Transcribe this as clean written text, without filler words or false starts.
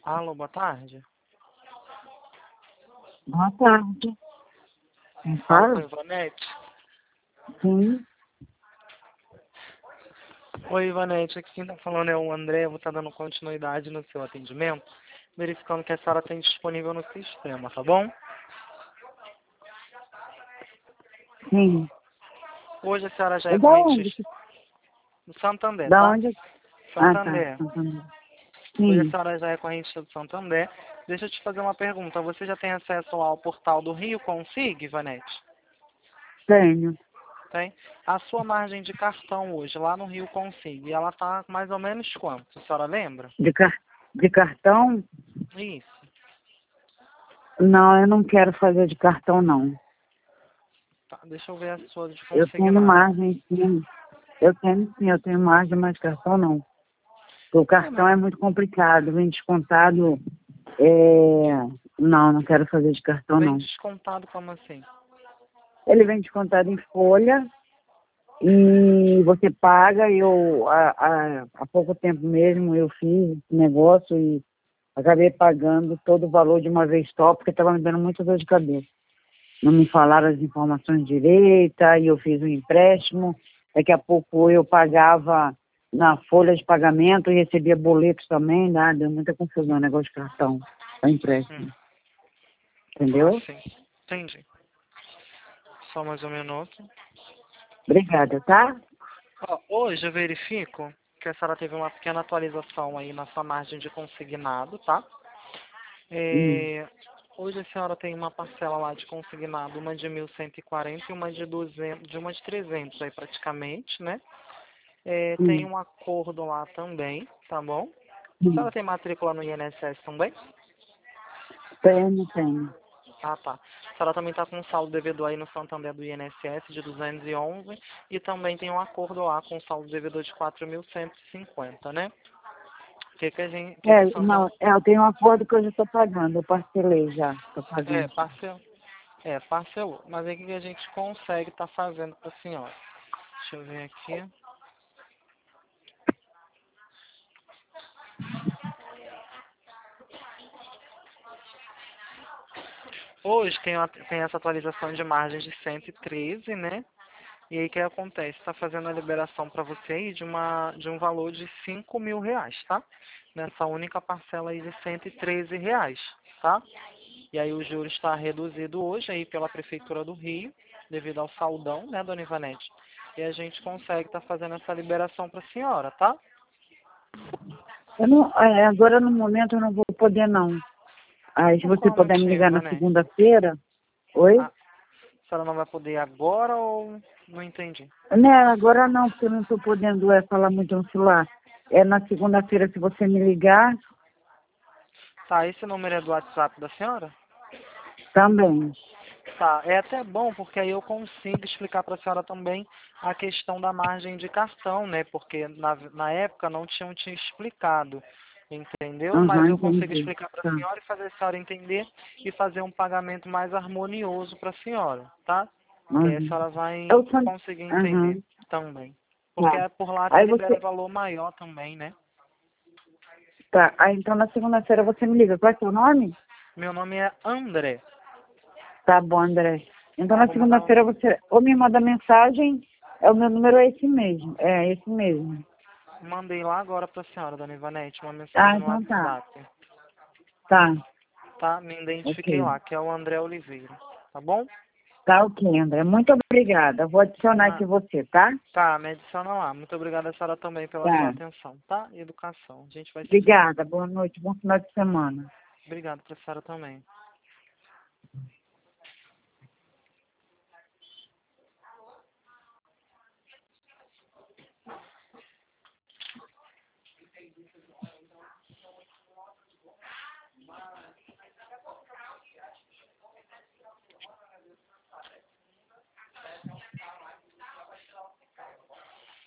Alô, boa tarde. Boa tarde. Quem Fala com fala? a Ivanete. Sim. Oi, Ivanete. Aqui quem tá falando é o André. Eu vou estar dando continuidade no seu atendimento, verificando que a senhora tem disponível no sistema, tá bom? Sim. Hoje a senhora já É é da corrente onde? do Santander, Da tá? onde? Ah, tá. Santander. Santander. Hoje a Sim. senhora já é corrente do Santander. Deixa eu te fazer uma pergunta. Você já tem acesso ao portal do Rio Consig, Ivanete? Tenho. Tem? A sua margem de cartão hoje, lá no Rio Consig, ela tá mais ou menos quanto? A senhora lembra? De cartão? Isso. Não, eu não quero fazer de cartão, não. Tá, deixa eu ver a sua de Eu tenho consignado. margem, sim. Eu tenho margem, mas cartão não. Porque o É, cartão mas é muito complicado, vem descontado. Não, não quero fazer de cartão, vem não. descontado como assim? Ele vem descontado em folha. E você paga, há pouco tempo mesmo eu fiz esse negócio e acabei pagando todo o valor de uma vez só, porque estava me dando muita dor de cabeça. Não me falaram as informações direita e eu fiz um empréstimo. Daqui a pouco eu pagava na folha de pagamento e recebia boletos também, né? Deu muita confusão o negócio de cartão, o empréstimo. Ah, Entendeu? sim. Entendi. Só mais um minuto. Obrigada, tá? Ó, hoje eu verifico que a senhora teve uma pequena atualização aí na sua margem de consignado, tá? Hum, Hoje a senhora tem uma parcela lá de consignado, uma de 1.140 e uma de 200, de uma de 300 aí praticamente, né? Tem hum, um acordo lá também, tá bom? A hum. senhora tem matrícula no INSS também? Tenho. Ah, tá. A senhora também está com um saldo devedor aí no Santander do INSS de 211 e também tem um acordo lá com um saldo devedor de 4.150, né? O que que o Não, Santander... eu tenho um acordo que eu já estou pagando, eu parcelei já, estou pagando. Parcelou. Mas aí o que que a gente consegue estar fazendo para a senhora? Deixa eu ver aqui. Hoje tem essa atualização de margens de 113, né? E aí o que acontece? Está fazendo a liberação para você aí de um valor de R$ 5.000, tá? Nessa única parcela aí de R$ 113, tá? E aí o juro está reduzido hoje aí pela Prefeitura do Rio, devido ao saldão, né, dona Ivanete? E a gente consegue estar fazendo essa liberação para a senhora, tá? Eu não, agora no momento eu não vou poder não. Aí se Por você qual puder me motivo, ligar na Ivanete? segunda-feira, oi? A senhora não vai poder agora ou não entendi? Né, agora não, porque eu não estou podendo falar muito no celular. É na segunda-feira se você me ligar, Tá, esse número é do WhatsApp da senhora? também. Tá, é até bom porque aí eu consigo explicar para a senhora também a questão da margem de cartão, né? Porque na época não tinham te explicado, entendeu? Mas Aham, eu consigo entendi. explicar para a Tá. senhora e fazer a senhora entender e fazer um pagamento mais harmonioso para a senhora, tá? Que aí a Uhum. senhora vai Eu só... conseguir entender Aham, também. Porque tá. por lá até Aí libera um você... valor maior também, né? Tá, aí então na segunda-feira você me liga. Qual é seu nome? Meu nome é André. Tá bom, André. Então Tá, na vou mandar segunda-feira você ou me manda mensagem, o meu número é esse mesmo. É esse mesmo. Mandei lá agora para a senhora, dona Ivanete, uma Ah, mensagem no então tá. WhatsApp. Tá, Tá? Me identifiquei ok. lá, que é o André Oliveira. Tá bom? Tá ok, André. Muito obrigada. Vou adicionar Na- aqui você, tá? Tá, me adiciona lá. Muito obrigada, a senhora, também pela sua Tá. atenção, tá? E educação. A gente vai se falando. Obrigada. Boa noite. Bom final de semana. Obrigado para a senhora também.